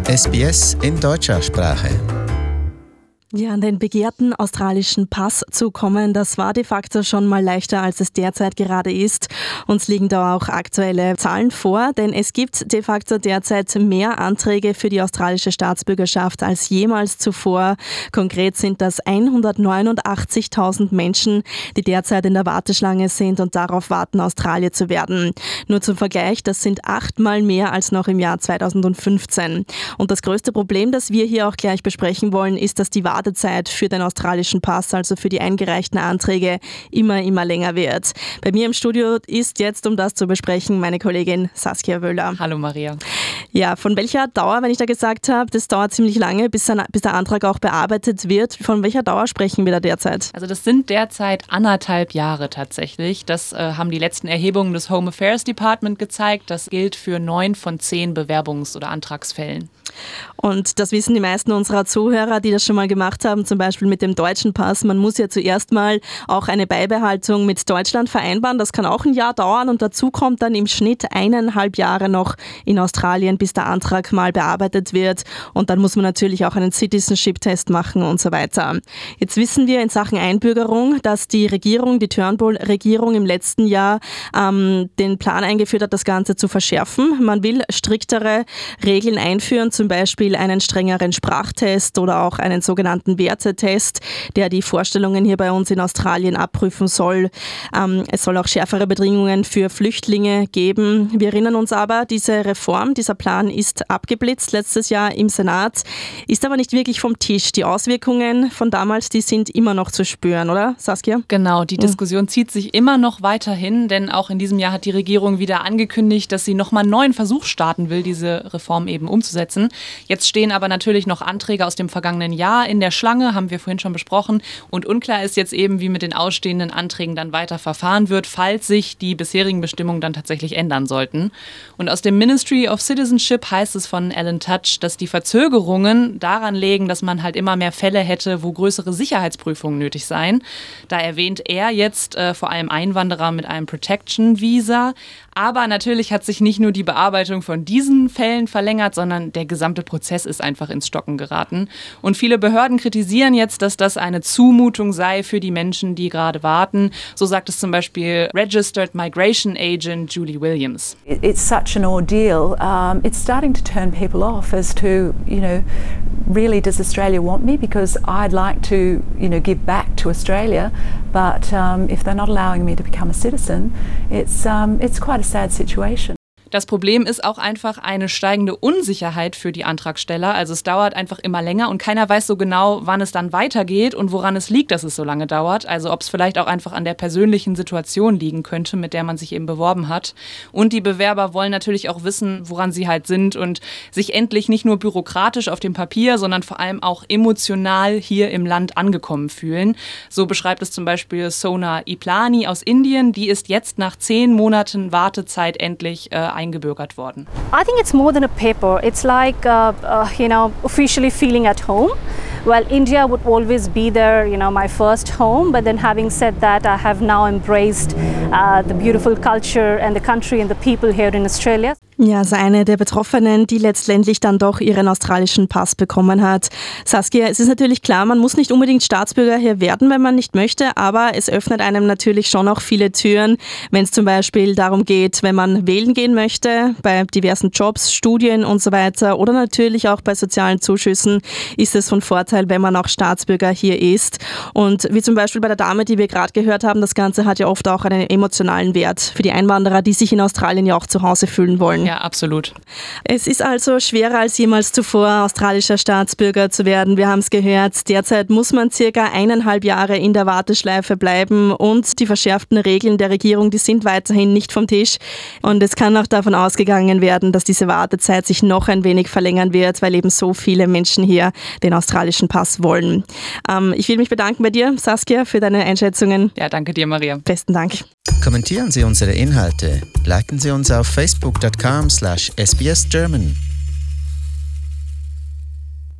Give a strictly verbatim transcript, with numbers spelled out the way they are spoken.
S B S in deutscher Sprache. Ja, an den begehrten australischen Pass zu kommen, das war de facto schon mal leichter, als es derzeit gerade ist. Uns liegen da auch aktuelle Zahlen vor, denn es gibt de facto derzeit mehr Anträge für die australische Staatsbürgerschaft als jemals zuvor. Konkret sind das hundertneunundachtzigtausend Menschen, die derzeit in der Warteschlange sind und darauf warten, Australier zu werden. Nur zum Vergleich, das sind achtmal mehr als noch im Jahr zweitausendfünfzehn. Und das größte Problem, das wir hier auch gleich besprechen wollen, ist, dass die Wartezeit für den australischen Pass, also für die eingereichten Anträge, immer, immer länger wird. Bei mir im Studio ist jetzt, um das zu besprechen, meine Kollegin Saskia Wöller. Hallo Maria. Ja, von welcher Dauer, wenn ich da gesagt habe, das dauert ziemlich lange, bis, ein, bis der Antrag auch bearbeitet wird, von welcher Dauer sprechen wir da derzeit? Also das sind derzeit anderthalb Jahre tatsächlich. Das äh, haben die letzten Erhebungen des Home Affairs Department gezeigt. Das gilt für neun von zehn Bewerbungs- oder Antragsfällen. Und das wissen die meisten unserer Zuhörer, die das schon mal gemacht haben, zum Beispiel mit dem deutschen Pass. Man muss ja zuerst mal auch eine Beibehaltung mit Deutschland vereinbaren. Das kann auch ein Jahr dauern und dazu kommt dann im Schnitt eineinhalb Jahre noch in Australien, bis der Antrag mal bearbeitet wird. Und dann muss man natürlich auch einen Citizenship-Test machen und so weiter. Jetzt wissen wir in Sachen Einbürgerung, dass die Regierung, die Turnbull-Regierung im letzten Jahr ähm, den Plan eingeführt hat, das Ganze zu verschärfen. Man will striktere Regeln einführen, zum Beispiel einen strengeren Sprachtest oder auch einen sogenannten Wertetest, der die Vorstellungen hier bei uns in Australien abprüfen soll. Ähm, es soll auch schärfere Bedingungen für Flüchtlinge geben. Wir erinnern uns aber, diese Reform, dieser Plan ist abgeblitzt letztes Jahr im Senat, ist aber nicht wirklich vom Tisch. Die Auswirkungen von damals, die sind immer noch zu spüren, oder Saskia? Genau, die Diskussion mhm. zieht sich immer noch weiterhin, denn auch in diesem Jahr hat die Regierung wieder angekündigt, dass sie nochmal einen neuen Versuch starten will, diese Reform eben umzusetzen. Jetzt stehen aber natürlich noch Anträge aus dem vergangenen Jahr in der Schlange, haben wir vorhin schon besprochen. Und unklar ist jetzt eben, wie mit den ausstehenden Anträgen dann weiter verfahren wird, falls sich die bisherigen Bestimmungen dann tatsächlich ändern sollten. Und aus dem Ministry of Citizenship heißt es von Alan Tudge, dass die Verzögerungen daran liegen, dass man halt immer mehr Fälle hätte, wo größere Sicherheitsprüfungen nötig seien. Da erwähnt er jetzt äh, vor allem Einwanderer mit einem Protection-Visa. Aber natürlich hat sich nicht nur die Bearbeitung von diesen Fällen verlängert, sondern der gesamte Prozess ist einfach ins Stocken geraten. Und viele Behörden kritisieren jetzt, dass das eine Zumutung sei für die Menschen, die gerade warten. So sagt es zum Beispiel Registered Migration Agent Julie Williams. It's such an ordeal. Um, it's starting to turn people off as to, you know, really does Australia want me? Because I'd like to, you know, give back to Australia. But um, if they're not allowing me to become a citizen, it's, um, it's quite a sad situation. Das Problem ist auch einfach eine steigende Unsicherheit für die Antragsteller. Also es dauert einfach immer länger und keiner weiß so genau, wann es dann weitergeht und woran es liegt, dass es so lange dauert. Also ob es vielleicht auch einfach an der persönlichen Situation liegen könnte, mit der man sich eben beworben hat. Und die Bewerber wollen natürlich auch wissen, woran sie halt sind und sich endlich nicht nur bürokratisch auf dem Papier, sondern vor allem auch emotional hier im Land angekommen fühlen. So beschreibt es zum Beispiel Sona Iplani aus Indien. Die ist jetzt nach zehn Monaten Wartezeit endlich äh, eingebürgert worden. I think it's more than a paper. It's like uh, uh, you know, officially feeling at home. Well, India would always be there, you know, my first home. But then, having said that, I have now embraced uh, the beautiful culture and the country and the people here in Australia. Ja, also eine der Betroffenen, die letztendlich dann doch ihren australischen Pass bekommen hat. Saskia, es ist natürlich klar, man muss nicht unbedingt Staatsbürger hier werden, wenn man nicht möchte, aber es öffnet einem natürlich schon auch viele Türen, wenn es zum Beispiel darum geht, wenn man wählen gehen möchte, bei diversen Jobs, Studien und so weiter oder natürlich auch bei sozialen Zuschüssen ist es von Vorteil, wenn man auch Staatsbürger hier ist. Und wie zum Beispiel bei der Dame, die wir gerade gehört haben, das Ganze hat ja oft auch einen emotionalen Wert für die Einwanderer, die sich in Australien ja auch zu Hause fühlen wollen. Ja, absolut. Es ist also schwerer als jemals zuvor, australischer Staatsbürger zu werden. Wir haben es gehört, derzeit muss man circa eineinhalb Jahre in der Warteschleife bleiben und die verschärften Regeln der Regierung, die sind weiterhin nicht vom Tisch. Und es kann auch davon ausgegangen werden, dass diese Wartezeit sich noch ein wenig verlängern wird, weil eben so viele Menschen hier den australischen Pass wollen. Ähm, ich will mich bedanken bei dir, Saskia, für deine Einschätzungen. Ja, danke dir, Maria. Besten Dank. Kommentieren Sie unsere Inhalte, liken Sie uns auf facebook dot com slash S B S German